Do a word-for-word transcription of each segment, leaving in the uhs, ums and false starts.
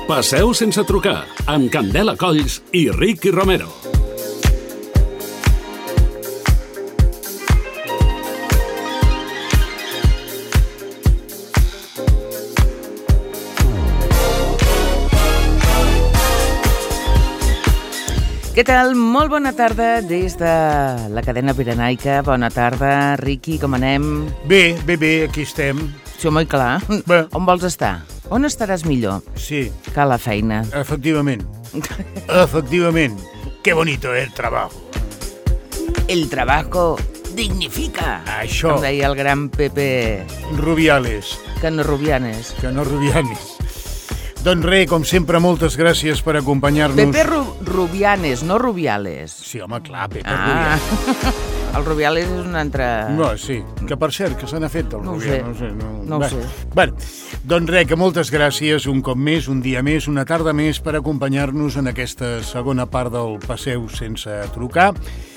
Passeu sense trucar, amb Candela Colls i Ricky Romero. Què tal? Molt bona tarda des de la cadena pirenaica. Bona tarda, Ricky, com anem? Bé, bé, bé, aquí estem. Sí, molt clar. Bé. On vols estar? On estaràs millor? Sí. Que a la feina. Efectivament. Efectivament. Qué bonito el trabajo. El trabajo dignifica. Això. Com deia el gran Pepe... Rubiales. Que no Rubianes. Que no Rubianes. Doncs res, com sempre, moltes gràcies per acompanyar-nos. Pepe Ru Rubianes, no Rubiales. Sí, home, clar, Pepe Ah. Rubianes. El Rubiales és un altre... No, sí. Que per cert, que se n'ha fet del No ho Rubiales. sé. No ho sé. No, No ho Bé. sé. Bé, doncs res, que moltes gràcies un cop més, un dia més, una tarda més per acompanyar-nos en aquesta segona part del Passeu sense trucar.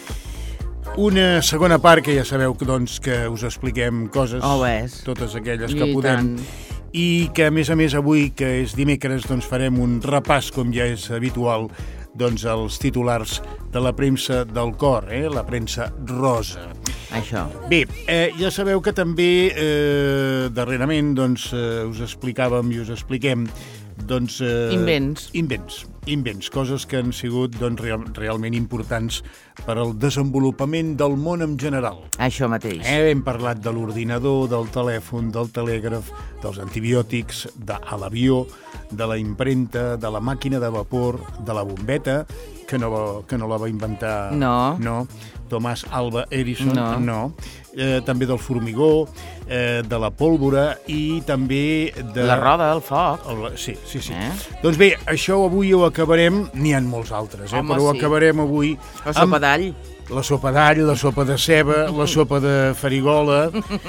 Una segona part que ja sabeu que, doncs, que us expliquem coses, Oh, ves. totes aquelles que I podem. tant. I que, a més a més, avui, que és dimecres, doncs farem un repàs, com ja és habitual, doncs als titulars de la premsa del cor, eh? La premsa rosa. Això. Bé, eh, ja sabeu que també eh, darrerament doncs, eh, us explicàvem i us expliquem doncs, eh, Invents. Invents, invents, coses que han sigut doncs, real, realment importants per al desenvolupament del món en general. Això mateix. Eh, hem parlat de l'ordinador, del telèfon, del telègraf, dels antibiòtics, de a l'avió, de la impremta, de la màquina de vapor, de la bombeta, que no, va, que no la va inventar... No. No. Tomàs Alva Edison, No. no. Eh, també del formigó, eh, de la pólvora i també de... La roda, el foc. El, sí, sí, sí. Eh? Doncs bé, això avui ho acabarem, n'hi ha molts altres, eh? Home, però ho sí. acabarem avui La sopa d'all. la sopa d'all, la sopa de ceba, la sopa de farigola,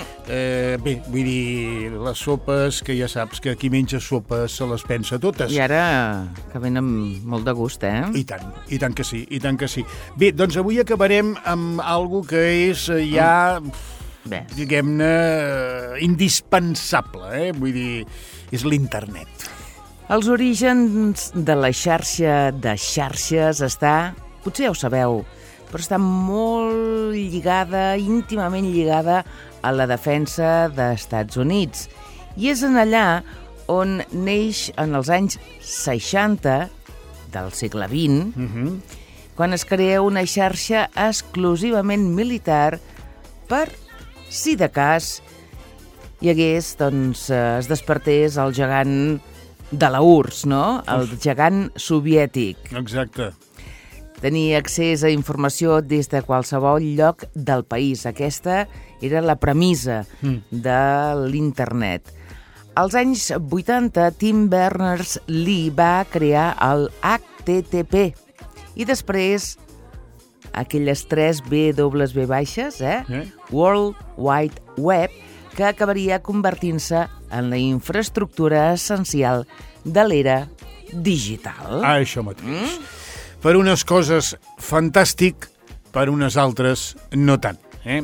eh, bé, vull dir, les sopes que ja saps que qui menja sopes se les pensa totes. I ara que venen molt de gust, eh? I tant, i tant que sí, i tant que sí. Bé, doncs avui acabarem amb algo que és eh, ja, Bé. diguem-ne, eh, indispensable, eh? Vull dir, és l'internet. Els orígens de la xarxa de xarxes està, potser ja ho sabeu, però està molt lligada, íntimament lligada a la defensa dels Estats Units. I és en allà on neix en els anys seixanta del segle vint, Uh -huh. quan es crea una xarxa exclusivament militar per, si de cas, hi hagués, doncs, eh, es despertés el gegant de la U R S S, no? El gegant soviètic. Exacte. Tenir accés a informació des de qualsevol lloc del país. Aquesta era la premissa Mm. de l'internet. Als anys vuitanta, Tim Berners-Lee va crear el H T T P i després aquelles tres W baixes, eh? Eh? World Wide Web, que acabaria convertint-se en la infraestructura essencial de l'era digital. Ah, això mateix. Mm? Per unes coses fantàstic, per unes altres no tant. Eh?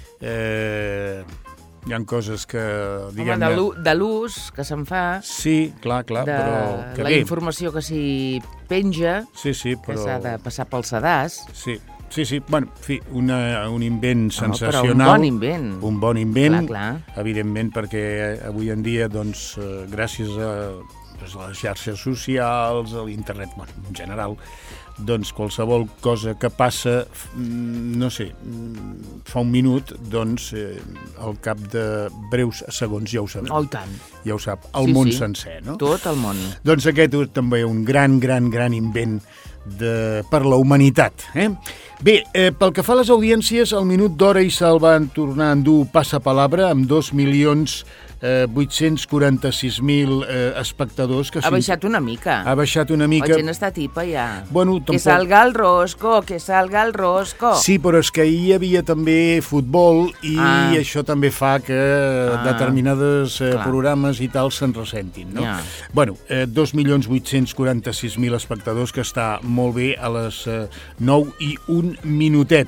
Eh, hi ha coses que, Home, diguem-ne... de l'u- de l'ús que se'n fa, Sí, clar, clar, de però... Que la bé. informació que s'hi penja, Sí, sí, que però... s'ha de passar pel sedàs. Sí, sí, sí. Bueno, en fi, una, un invent No, però un sensacional. bon invent. Un bon invent, Clar, evidentment, perquè avui en dia, doncs, eh, gràcies a, doncs, a les xarxes socials, a l'internet, bueno, en general, doncs qualsevol cosa que passa, mm, no sé, mm, fa un minut, doncs, eh, al cap de breus segons ja ho sabem. Oh, i tant. Ja ho sap, el Sí, món sí. sencer, no? Tot el món. Doncs aquest és també un gran, gran, gran invent de, per la humanitat. Eh? Bé, eh, pel que fa a les audiències, al minut d'hora i se'l van tornar a endur Passapalabra amb dos milions eh, vuit-cents quaranta-sis mil eh, espectadors. Que Ha baixat una mica. Ha baixat una mica. La gent està tipa ja. Bueno, Que tampoc... salga el rosco, que salga el rosco. Sí, però és que ahir hi havia també futbol i Ah. això també fa que Ah. determinades eh, Clar. programes i tal se'n ressentin, no? Ja. Bueno, eh, dos milions vuit-cents quaranta-sis mil espectadors, que està molt bé a les eh, nou i un minutet.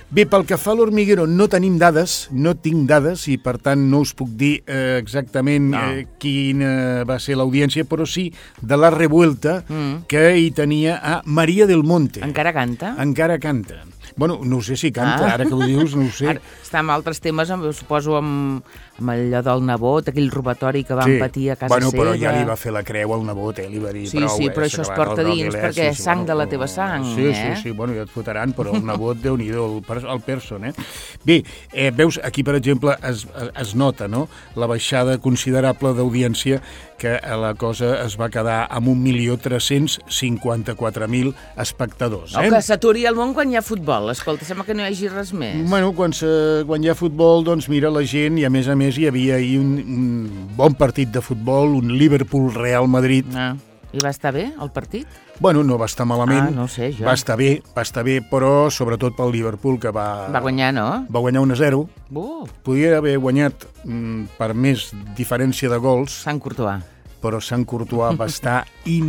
Bé, pel que fa a l'Hormiguero, no tenim dades, no tinc dades, i per tant no us puc dir eh, exactament no. eh, quina va ser l'audiència, però sí de la Revuelta, mm. que hi tenia a Maria del Monte. Encara canta? Encara canta. Bueno, no ho sé si canta, ah. ara que ho dius, no ho sé. Ara, està amb altres temes, suposo amb, amb allò del nebot, aquell robatori que van sí. patir a casa bueno, seva. Bueno, però ja li va fer la creu al nebot, eh? Li va dir sí, prou. Sí, però eh, això es porta dins, perquè és sang bueno, de la teva sang, sí, eh? Sí, sí, bueno, ja et fotran, però el nebot, Déu-n'hi-do, el, el person, eh? Bé, eh, veus, aquí, per exemple, es, es nota, no?, la baixada considerable d'audiència, que la cosa es va quedar amb un milió tres-cents cinquanta-quatre mil espectadors. Eh? O que s'aturi el món quan hi ha futbol. Escolta, sembla que no hi hagi res més. Bueno, quan, se, quan hi ha futbol, doncs mira la gent, i a més a més hi havia ahir un, un bon partit de futbol, un Liverpool-Real Madrid. Ah. I va estar bé, el partit? Bueno, no va estar malament. Ah, no sé, jo. Va estar bé, va estar bé, però sobretot pel Liverpool, que va... Va guanyar, no? Va guanyar un a zero. Uh. Podia haver guanyat mm, per més diferència de gols. Sant Courtois. Però Sant Courtois va estar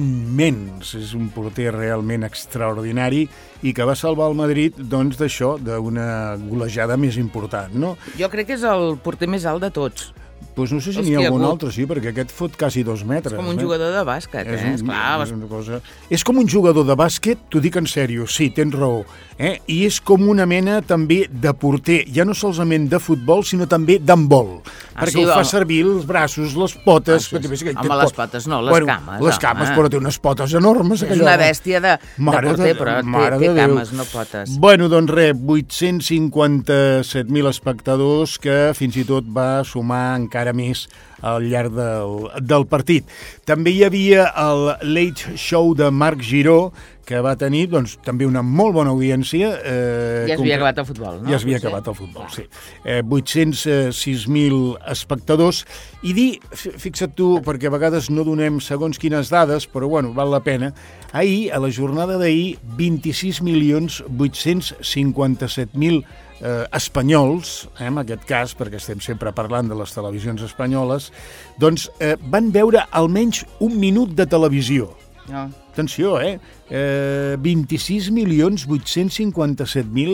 immens. És un porter realment extraordinari i que va salvar el Madrid, doncs, d'això, d'una golejada més important, no? Jo crec que és el porter més alt de tots. Doncs no sé si n'hi ha algun altre, sí, perquè aquest fot quasi dos metres. És com un eh? jugador de bàsquet, eh? És, un, Esclar, és, una cosa... és com un jugador de bàsquet, t'ho dic en sèrio, sí, tens raó, eh? I és com una mena també de porter, ja no solament de futbol, sinó també d'handbol, ah, perquè sí, ho fa servir els braços, les potes... Ah, sí, sí. Home, les potes no, les bueno, cames. Les cames, home. Però té unes potes enormes. És una bèstia de, de porter, però té, té cames, no potes. Bueno, doncs res, vuit-cents cinquanta-set mil espectadors, que fins i tot va sumar encara més al llarg del, del partit. També hi havia el Late Show de Marc Giró, que va tenir, doncs, també una molt bona audiència. Eh, ja es havia acabat el futbol, no? Ja es havia acabat el futbol, sí. Eh, vuit-cents sis mil espectadors. I dir, fixa't tu, perquè a vegades no donem segons quines dades, però, bueno, val la pena. Ahir, a la jornada d'ahir, vint-i-sis milions vuit-cents cinquanta-set mil eh, espanyols, eh, en aquest cas, perquè estem sempre parlant de les televisions espanyoles, doncs eh, van veure almenys un minut de televisió. No. Atenció, eh? eh vint-i-sis milions vuit-cents cinquanta-set mil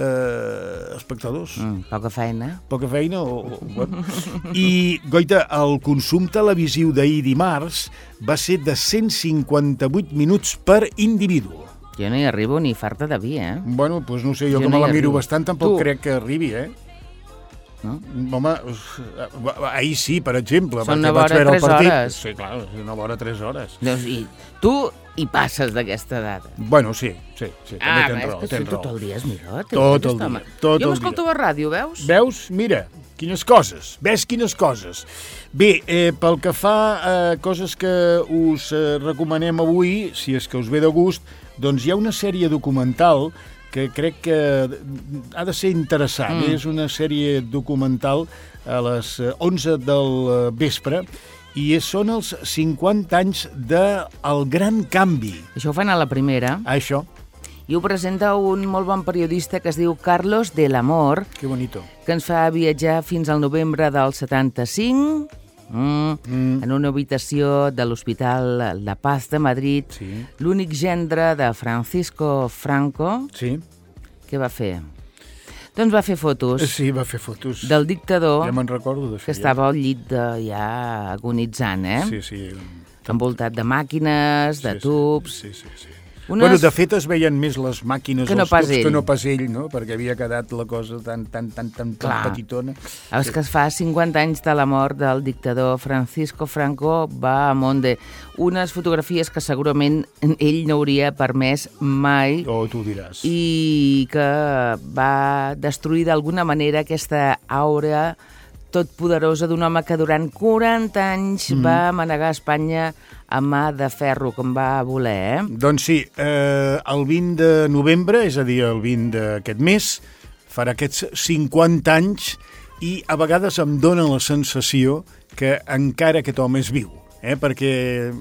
eh, espectadors. Mm, poca feina. Poca feina. O, o, bueno. I, goita, el consum televisiu d'ahir dimarts va ser de cent cinquanta-vuit minuts per individu. Jo no hi arribo ni farta de vi, eh? Bueno, doncs no sé, jo, jo que no me la miro bastant tampoc tu. crec que arribi, eh? No? Home, ahir sí, per exemple, són perquè vaig veure el partit. Hores. Sí, clar, una hora, tres hores. Doncs, i tu hi passes d'aquesta data. Bueno, sí, sí, sí també ah, tens raó. Ah, és que tot el dia és millor. Tot el dia. Tot jo m'escolto a ràdio, veus? Veus? Mira, quines coses, ves quines coses. Bé, eh, pel que fa a eh, coses que us eh, recomanem avui, si és que us ve de gust, doncs hi ha una sèrie documental que crec que ha de ser interessant. Mm. És una sèrie documental a les onze del vespre i són els cinquanta anys del Gran Canvi. Això ho fan a la primera. Això. I ho presenta un molt bon periodista que es diu Carlos del Amor. Que bonito. Que ens fa viatjar fins al novembre del setanta-cinc... Mm, mm. en una habitació de l'Hospital La Paz de Madrid, sí. L'únic gendre de Francisco Franco, sí. Què va fer? Doncs va fer fotos. Sí, va fer fotos. Del dictador, ja me'n recordo d'això, que estava al llit de, ja agonitzant, eh? Sí, sí. Envoltat de màquines, de sí, tubs... Sí, sí, sí. Unes... Bueno, de fet es veien més les màquines, que no els tubs, ell. que no pas ell, no? Perquè havia quedat la cosa tan, tan, tan, tan, tan petitona. És que es fa cinquanta anys de la mort del dictador Francisco Franco va a Monde. Unes fotografies que segurament ell no hauria permès mai. Oh, tu ho diràs. I que va destruir d'alguna manera aquesta aura tot poderosa d'un home que durant quaranta anys mm. va manegar Espanya a mà de ferro, com va voler, eh? Doncs sí, eh, el vint de novembre, és a dir, el vint d'aquest mes, farà aquests cinquanta anys i a vegades em dóna la sensació que encara aquest home és viu. Eh, perquè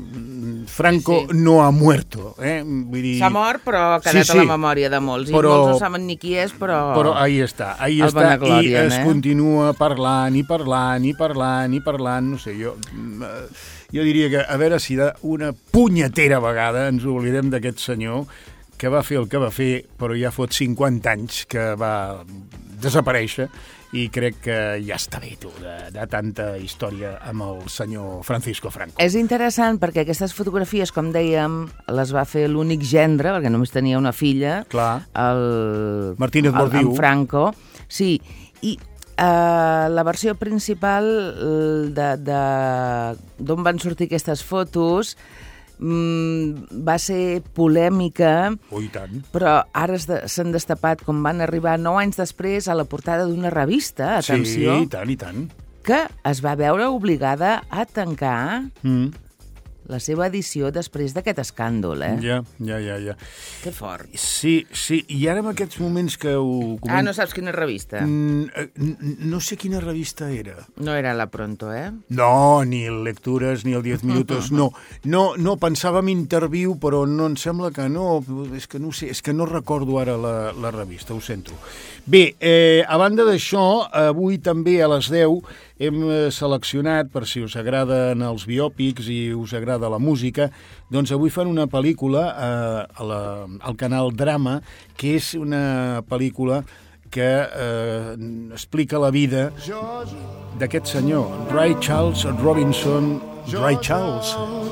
Franco sí, sí. no ha muerto. Eh? Vull dir... S'ha mort, però ha quedat sí, sí. a la memòria de molts. Però... I molts no saben ni qui és, però... Però ahí està, ahí està. I es eh? continua parlant, i parlant, i parlant, i parlant, no sé, jo... Jo diria que, a veure si d'una punyetera vegada ens oblidem d'aquest senyor que va fer el que va fer, però ja fot cinquanta anys que va desaparèixer i crec que ja està bé, tu, de, de tanta història amb el senyor Francisco Franco. És interessant perquè aquestes fotografies, com dèiem, les va fer l'únic gendre, perquè només tenia una filla, Clar. el, Martínez el, Bordiú. en Franco. Sí, i uh, la versió principal de, de, d'on van sortir aquestes fotos mm, va ser polèmica, Oh, i tant. però ara es de, s'han destapat com van arribar nou anys després a la portada d'una revista, atenció, Sí, i tant, i tant. que es va veure obligada a tancar Mm. la seva edició després d'aquest escàndol, eh? Ja, ja, ja, ja. Que fort. Sí, sí, i ara en aquests moments que ho... Ah, no saps quina revista? Mm, eh, n- no sé quina revista era. No era la Pronto, eh? No, ni el Lectures, ni el diez minutos, no. No, no, pensàvem Interviu, però no, em sembla que no. És que no sé, és que no recordo ara la, la revista, ho sento. Bé, eh, a banda d'això, avui també a les deu hem seleccionat, per si us agraden els biòpics i us agrada la música, doncs avui fan una pel·lícula eh, a la, al canal Drama, que és una pel·lícula que eh, explica la vida d'aquest senyor, Ray Charles Robinson. Ray Charles.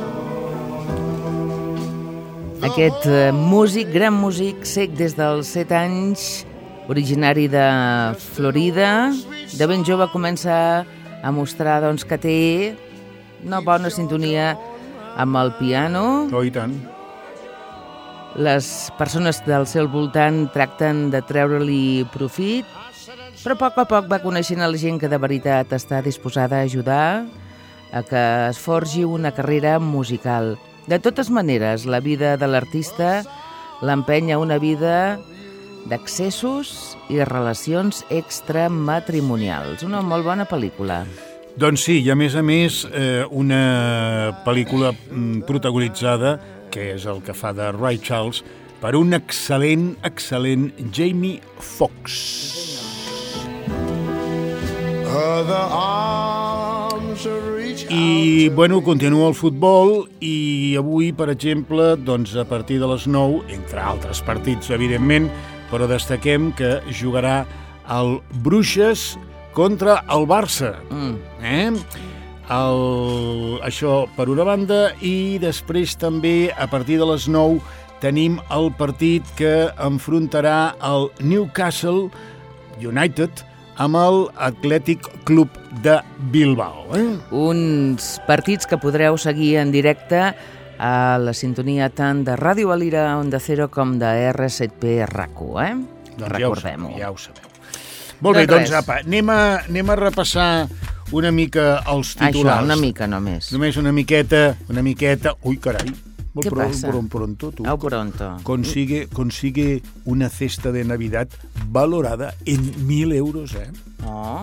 Aquest eh, músic, gran músic, cec des dels set anys, originari de Florida, de ben jove comença a mostrar doncs, que té una bona sintonia amb el piano. Oh, i tant. Les persones del seu voltant tracten de treure-li profit, però a poc a poc va coneixent a la gent que de veritat està disposada a ajudar a que es forgi una carrera musical. De totes maneres, la vida de l'artista l'empenya una vida d'accessos i relacions extramatrimonials. Una molt bona pel·lícula. Doncs sí, i a més a més eh, una pel·lícula mm, protagonitzada, que és el que fa de Ray Charles, per un excel·lent, excel·lent Jamie Foxx. I, bueno, continua el futbol i avui, per exemple, doncs a partir de les nou, entre altres partits, evidentment, però destaquem que jugarà el Bruixes contra el Barça. Mm. Eh? El, això per una banda, i després també, a partir de les nou, tenim el partit que enfrontarà el Newcastle United amb el Athletic Club de Bilbao. Eh? Uns partits que podreu seguir en directe a la sintonia tant de Ràdio Valira Onda Cero com de R set P RAC-u, eh? Doncs recordem-ho. Ja ho sabeu. Molt bé, Doncs doncs apa, anem a, anem a repassar una mica els titulars. Això, una mica només. Només una miqueta, una miqueta... Ui, carai. ¿Qué Pro- pasa? pro- pronto, tú. Au pronto. Consigue, consigue una cesta de Navidad valorada en mil euros, eh? Oh,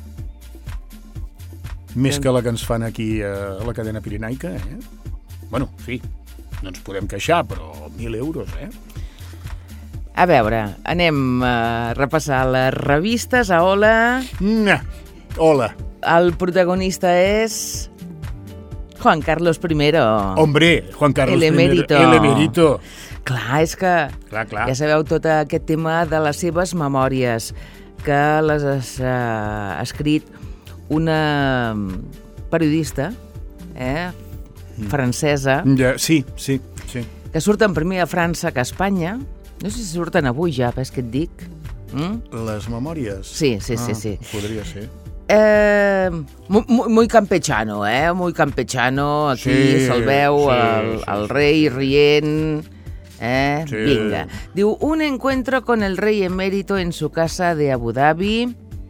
Més que la que ens fan aquí a la cadena pirenaica, eh? Bueno, sí, no ens podem queixar, però mil euros, eh? a veure, anem a repassar les revistes a Hola. Nah. Hola. El protagonista és Juan Carlos I. Hombre, Juan Carlos El emérito. I. El emérito. Clar, és que Clar, clar. ja sabeu tot aquest tema de les seves memòries, que les ha escrit una periodista eh, francesa, Ja, sí, sí, sí. que surten primer a França que a Espanya. No sé si surten avui ja, però és que et dic. Mm? Les memòries? Sí, sí, sí, Ah, sí. Podria ser. Eh, muy, muy, muy campechano, eh? Muy campechano. Aquí Sí, se'l veu sí, el, sí, el sí. rei rient. Eh? Sí. Vinga. Diu, un encuentro con el rey emérito en su casa de Abu Dhabi.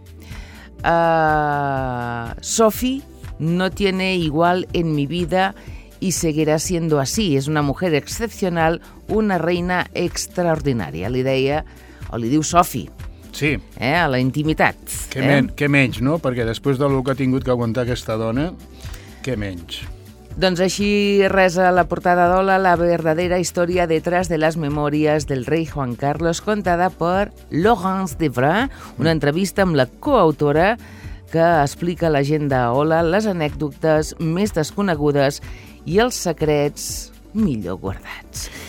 Uh, Sophie no tiene igual en mi vida y seguirá siendo así. És una mujer excepcional, una reina extraordinària. Li deia, o li diu Sophie, Sí, eh? a la intimitat. què, eh? men què menys, no? Perquè després del que ha tingut que aguantar aquesta dona, què menys? Doncs així resa la portada d'Hola, la verdadera història detrás de les memòries del rei Juan Carlos, contada per Laurence Devra, una entrevista amb la coautora que explica a la gent d'Hola les anècdotes més desconegudes i els secrets millor guardats.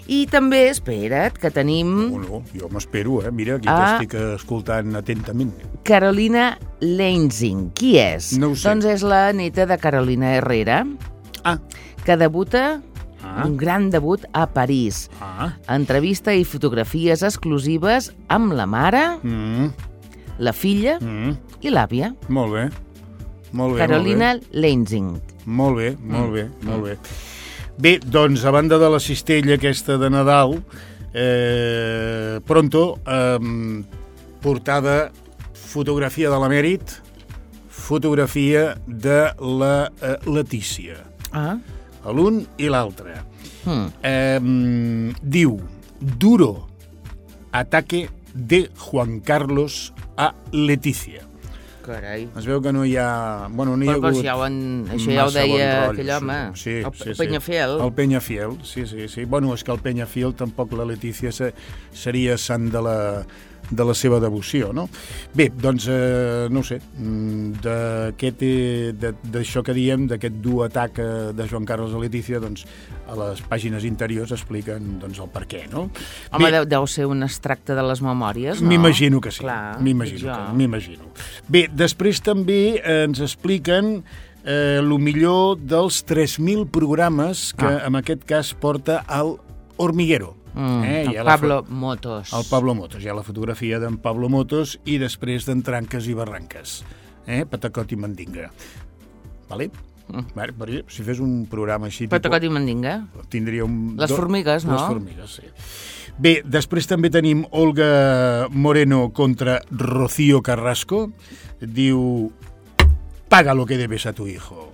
I també, espera't, que tenim No, no, jo m'espero, eh? Mira, aquí Ah. t'estic escoltant atentament. Carolina Lenzing. Qui és? No ho sé. Doncs és la neta de Carolina Herrera, Ah, que debuta, Ah. un gran debut a París. ah, Entrevista i fotografies exclusives amb la mare, mm, la filla mm, i l'àvia. molt bé, molt bé, Carolina Lenzing. molt bé, molt bé, molt bé, molt bé. Bé, doncs, a banda de la cistella aquesta de Nadal, eh, pronto, eh, portada fotografia de l'emèrit, fotografia de la eh, Letícia. Ah. A l'un i l'altre. Hmm. Eh, diu, duro ataque de Juan Carlos a Letícia. Carai. Es veu que no hi ha... Bueno, no hi ha Però, però hagut ja ho en, això ja ho massa deia bon rotllo, aquell home, sí, el, sí, el sí. Peñafiel. El Peñafiel, sí, sí, sí. Bueno, és que el Peñafiel tampoc la Letícia se, seria sant de la, de la seva devoció, no? Bé, doncs, eh, no ho sé, d'aquest, eh, d'això que diem, d'aquest dur atac de Joan Carlos a Letícia, doncs, a les pàgines interiors expliquen doncs, el per què, no? Home, Bé, deu, deu ser un extracte de les memòries, no? m'imagino que sí, Clar, m'imagino jo. que, m'imagino. Bé, després també eh, ens expliquen eh, el millor dels tres mil programes que Ah. en aquest cas porta el Hormiguero. Mm, Eh, el hi ha la Pablo Motos. El Pablo Motos, hi ha la fotografia d'en Pablo Motos i després d'en Tranques i Barranques. Eh? Patacot i Mandinga. Vale? Mm. Vale, però si fes un programa així... Patacot i Mandinga. Tindria un... Les formigues, no? Les formigues, sí. Bé, després també tenim Olga Moreno contra Rocío Carrasco. Diu, paga lo que debes a tu hijo.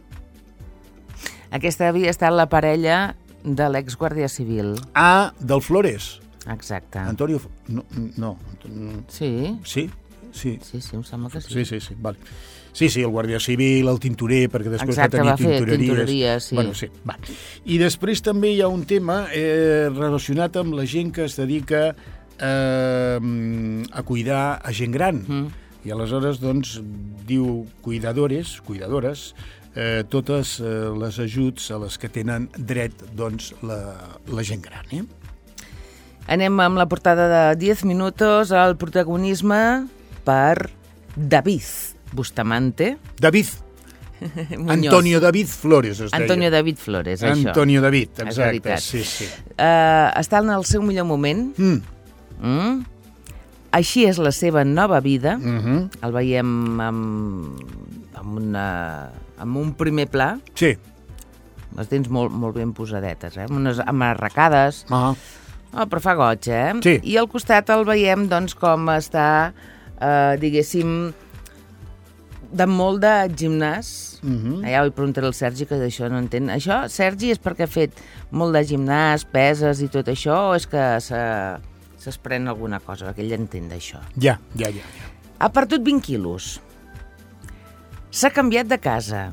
Aquesta havia estat la parella de l'exguàrdia civil. Ah, del Flores. Exacte. Antonio... No, no. Sí, Sí? Sí. sí, sí, em sembla que sí. Sí, sí, sí, vale. Sí, sí, el guàrdia civil, el tintorer, perquè després Exacte, va tenir va fer tintoreries. tintoreries, sí. Bueno, sí, va. I després també hi ha un tema eh, relacionat amb la gent que es dedica eh, a cuidar a gent gran. Mm. I aleshores, doncs, diu cuidadores, cuidadores, eh, totes eh, les ajuts a les que tenen dret, doncs, la, la gent gran, eh? Anem amb la portada de diez minutos, el protagonisme per David Bustamante. David, Muñoz. Antonio David Flores, es deia. Antonio David Flores, això. Antonio David, És exacte, veritat. sí, sí. Uh, està en el seu millor moment. Mm. Mm? Així és la seva nova vida. Mm -hmm. El veiem amb, amb, una, amb un primer pla. Sí. Les dents molt, molt ben posadetes, eh? Amb unes amb arracades. Ah. Oh, però fa goig, eh? Sí. I al costat el veiem, doncs, com està, eh, diguéssim, de molt de gimnàs. Mm -hmm. Allà li preguntaré al Sergi, que d'això no entén. Això, Sergi, és perquè ha fet molt de gimnàs, peses i tot això, o és que se, se's pren alguna cosa? Perquè ell entén d'això. Ja, ja, ja, ja. Ha perdut vint quilos. S'ha canviat de casa.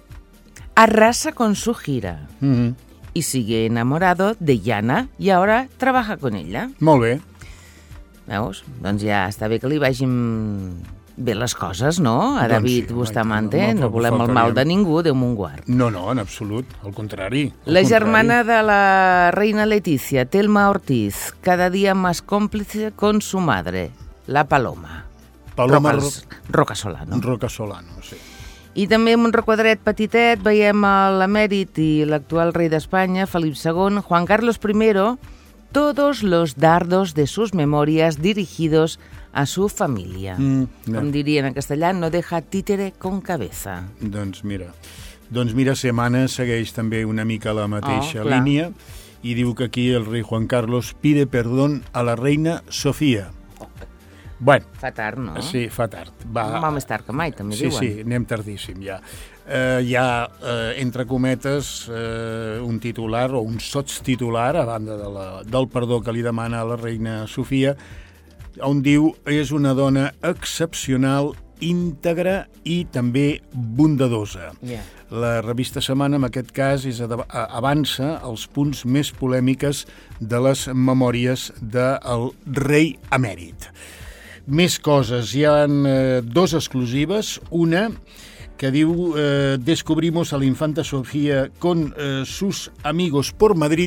Arrasa con su gira. Mm -hmm. Y sigue enamorado de Yana y ahora trabaja con ella. Molt bé. Veus? Doncs ja està bé que li vagin bé les coses, no? A Doncs David sí, Bustamante. no, No, no volem el faltaria. mal de ningú, Déu me'n guard. No, no, en absolut, al contrari. al La contrari. germana de la reina Leticia, Telma Ortiz, cada día más cómplice con su madre, la Paloma. Paloma Rocas, Roca Solano. Ro Roca Solano, sí. I també en un requadret petitet veiem l'emèrit i l'actual rei d'Espanya, Felip segon, Juan Carlos primero, todos los dardos de sus memorias dirigidos a su familia. Mm, no. Com dirien en castellà, no deja títere con cabeza. Doncs mira, doncs mira, Semana segueix també una mica la mateixa Oh, clar. línia i diu que aquí el rei Juan Carlos pide perdón a la reina Sofía. Bueno, Fa tard, no? sí, fa tard. Va, Va més tard que mai, també sí, diuen. sí, anem tardíssim ja. Eh, hi ha, eh, entre cometes, eh, un titular o un sotstitular a banda de la, del perdó que li demana a la reina Sofia, on diu és una dona excepcional, íntegra i també bondadosa. Yeah. La revista Setmana, en aquest cas, és ad- avança els punts més polèmiques de les memòries del rei emèrit. Més coses, hi ha eh, dos exclusives, una que diu eh, descubrimos a la infanta Sofía con eh, sus amigos por Madrid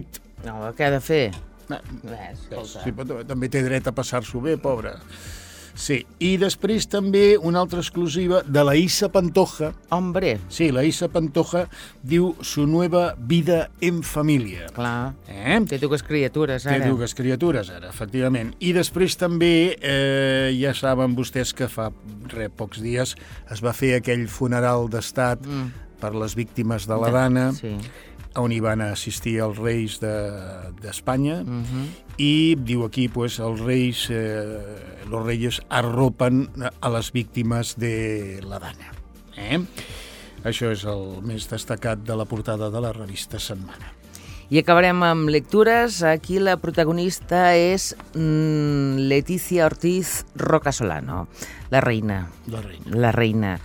No, què ha de fer? Eh, Eh, escolta. sí, però també té dret a passar-s'ho bé, pobra. Sí, i després també una altra exclusiva de la Issa Pantoja. Hombre, Sí, la Issa Pantoja diu su nueva vida en família. clar, Eh? té dues criatures, Té ara. dues criatures, ara, efectivament. I després també, eh, ja saben vostès que fa re, pocs dies es va fer aquell funeral d'estat Mm. per les víctimes de la Dana, Sí. on hi van assistir els reis d'Espanya, de, Mhm. i diu aquí, pues, els reis, eh, los reyes arropen a les víctimes de la Dana. Eh? Això és el més destacat de la portada de la revista Setmana. I acabarem amb lectures. Aquí la protagonista és mm, Leticia Ortiz Rocasolano, la reina. La reina. La reina.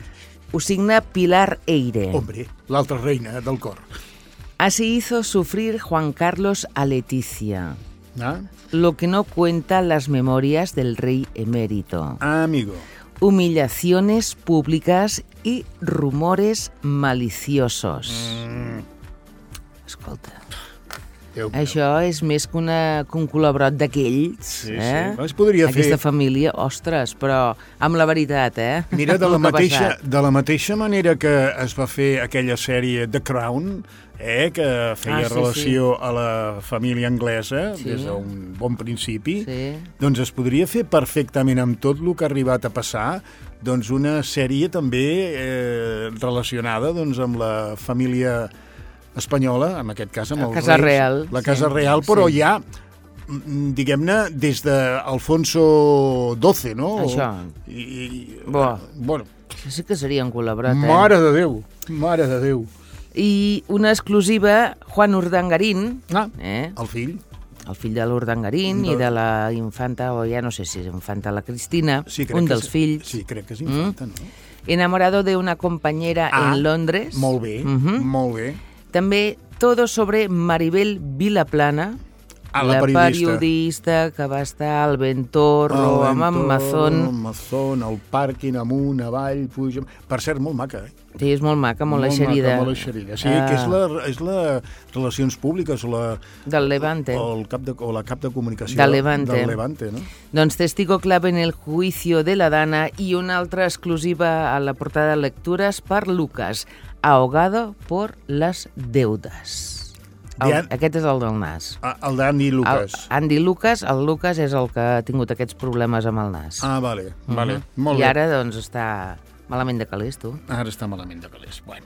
Ho signa Pilar Eire. Hombre, l'altra reina del cor. Así hizo sufrir Juan Carlos a Leticia, Ah, lo que no cuentan las memorias del rey emérito. amigo. Humillaciones públicas y rumores maliciosos. Mm, Escolta, Déu meu. això és més que, una, que un col·laborat d'aquells. Sí, eh? sí. Es podria Aquesta fer... família, ostres, però amb la veritat, eh? Mira, de la, El que ha mateixa, passat. de la mateixa manera que es va fer aquella sèrie The Crown, eh, que feia Ah, sí, relació a la família anglesa Sí. des d'un bon principi, Sí. doncs es podria fer perfectament amb tot el que ha arribat a passar, doncs una sèrie també eh, relacionada doncs, amb la família espanyola, en aquest cas amb La els Casa reis, Real, la sí, Casa Real, però sí. ja mm, diguem-ne, des d'Alfonso doce, no? Això. I, i, Bo. Bueno, Això sí que seria un col·laborat, eh? mare de Déu, mare de Déu. I una exclusiva, Juan Urdangarín, Ah, eh? el fill. el fill de l'Urdangarín De- i de la infanta, o ja no sé si és infanta, la Cristina, Sí, crec un que dels és- fills, Sí, crec que és infanta, no? enamorado de una compañera Ah, en Londres. Molt bé, Mhm. molt bé. També todo sobre Maribel Vilaplana, Ah, la periodista. periodista que va estar al Ventorro, amb en Mazón. Amazon, al pàrquing, amunt, avall, puja... Per cert, molt maca, eh? Sí, és molt maca, molt, molt eixerida. Maca, molt eixerida. Sí, Ah, que és la, és la Relacions Públiques o la, Del Levante. o, el cap de, o la cap de comunicació Del Levante. del Levante, no? Doncs testigo clave en el juicio de la Dana i una altra exclusiva a la portada de lectures per Lucas, ahogado por las deudas. El, Dian- aquest és el del nas. Ah, el d'Andy Lucas. El, Andy Lucas, el Lucas és el que ha tingut aquests problemes amb el nas. Ah, vale, vale. Mhm. Molt I bé. ara, doncs, està malament de calés, tu. Ara està malament de calés. Bueno,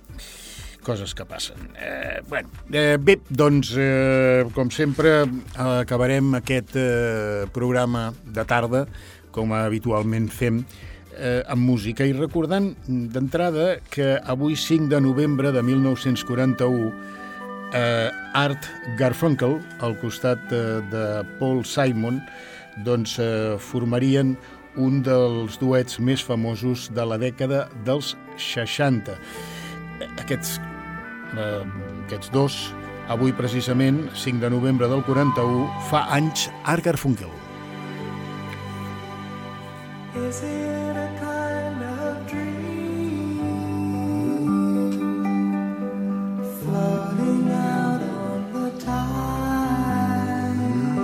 coses que passen. Eh, bueno, eh, bé, doncs, eh, com sempre, eh, acabarem aquest eh, programa de tarda, com habitualment fem, eh, amb música, i recordant d'entrada que avui, cinc de novembre de mil nou-cents quaranta-u, eh, Art Garfunkel, al costat de, de Paul Simon, doncs eh, formarien un dels duets més famosos de la dècada dels seixanta. Aquests, eh, aquests dos, avui precisament, cinc de novembre del quaranta-u, fa anys Art Garfunkel. Is it a kind of dream floating out on the tide,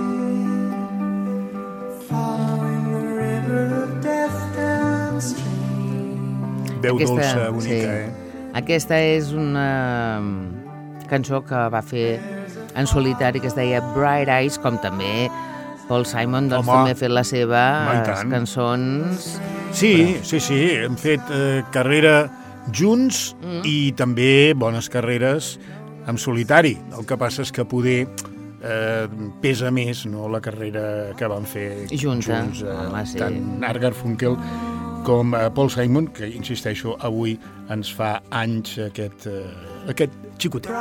following the river of death downstream? Veu Aquesta- dolça, bonica, sí. eh? Aquesta és una cançó que va fer en solitari, que es deia Bright Eyes, com també Paul Simon doncs, Home, també ha fet les home, i seves tant. cançons. Sí, sí, sí, hem fet eh, carrera junts mm. i també bones carreres en solitari. El que passa és que poder eh, pesa més, no?, la carrera que van fer Junta. junts, eh, Home, sí. tant Art Garfunkel com eh, Paul Simon, que, insisteixo, avui ens fa anys aquest, eh, aquest xicotet.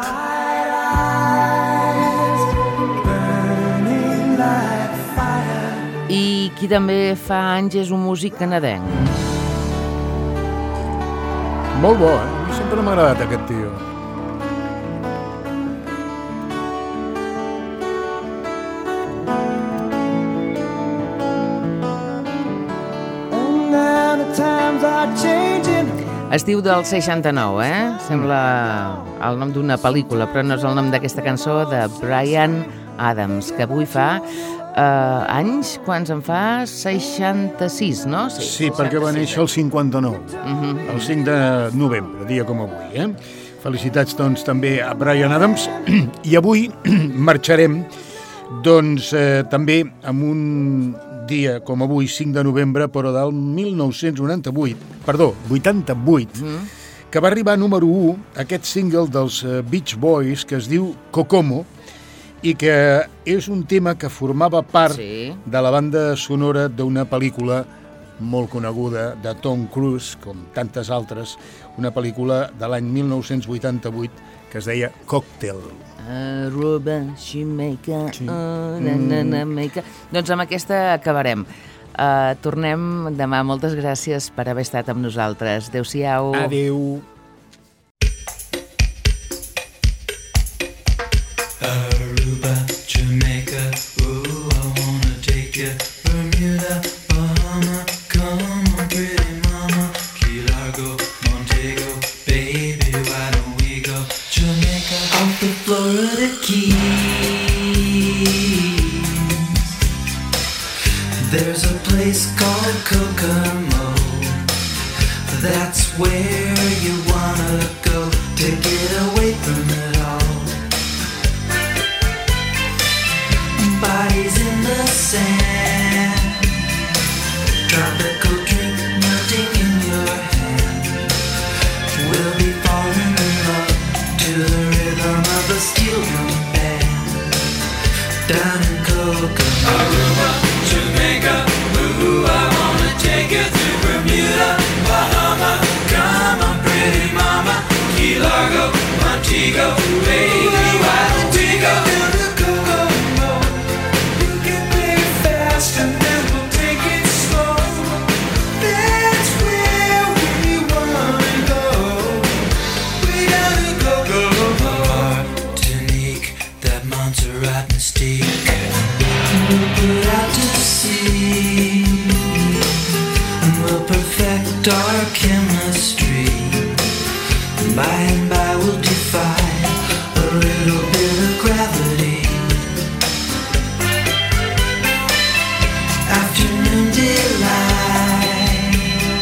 Burning like fire. I qui també fa anys és un músic canadenc. Molt bo, eh? A mi sempre m'ha agradat aquest tio. And now the times are changing. Es diu del seixanta-nou, eh? Sembla el nom d'una pel·lícula, però no és el nom d'aquesta cançó de Bryan Adams, que avui fa eh, anys, quants en fa? seixanta-sis, no? Sí, sí perquè va néixer el cinquanta-nou, uh-huh. el cinc de novembre, dia com avui, eh? Felicitats, doncs, també a Bryan Adams. I avui marxarem, doncs, eh, també amb un dia com avui, cinc de novembre, però del mil nou-cents noranta-vuit, perdó, vuitanta-vuit, mm. que va arribar a número u, aquest single dels Beach Boys, que es diu Kokomo, i que és un tema que formava part sí. de la banda sonora d'una pel·lícula molt coneguda de Tom Cruise, com tantes altres, una pel·lícula de l'any mil nou-cents vuitanta-vuit que es deia Cocktail. Aruba, Jamaica, sí. oh, na, na, na, Jamaica. Doncs amb aquesta acabarem. Uh, tornem demà. Moltes gràcies per haver estat amb nosaltres. Adéu-siau. Adéu. Aruba, Jamaica, ooh, I wanna take you. Bermuda, Bahama, come on, pretty mama. Key Largo, Montego, baby, why don't we go? Jamaica, off the Florida Keys. There's a place called Kokomo. That's where you wanna go to get away from it all. Bodies in the sand, tropical drink melting in your hand. We'll be falling in love to the rhythm of a steel drum band. Down in Kokomo, Aruba, Jamaica, ooh, I wanna take you to Bermuda, Bahama, come on, pretty mama, Key Largo, Montego, baby, why don't we go down to Kokomo? You can play fast and then we'll take it slow. That's where we wanna go. Way down to Kokomo. Martinique, that Montserrat mystique. We'll put out to sea and we'll perfect our chemistry. By and by we'll defy a little bit of gravity. Afternoon delight,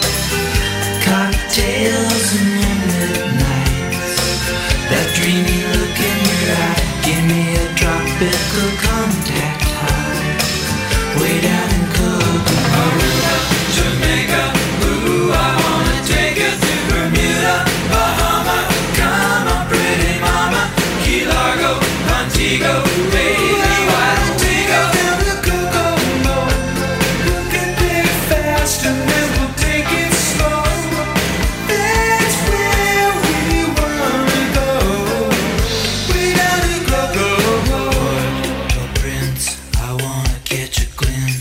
cocktails and moonlit nights. That dreamy look in your eye, give me a tropical contact high. Way down in Kokomo, Aruba, Jamaica, ooh, I wanna take you to Bermuda, Bahama, come on, pretty mama, Key Largo, Montego, baby, why don't we go down to Kokomo? You can play fast and then we'll take it slow. That's where we wanna go. Way down to Kokomo. Oh, Prince, I wanna catch a glimpse.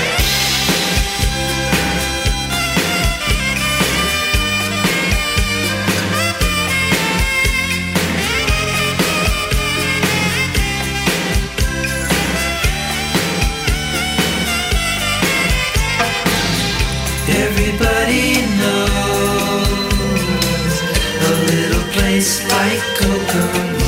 Everybody knows a little place like Kokomo.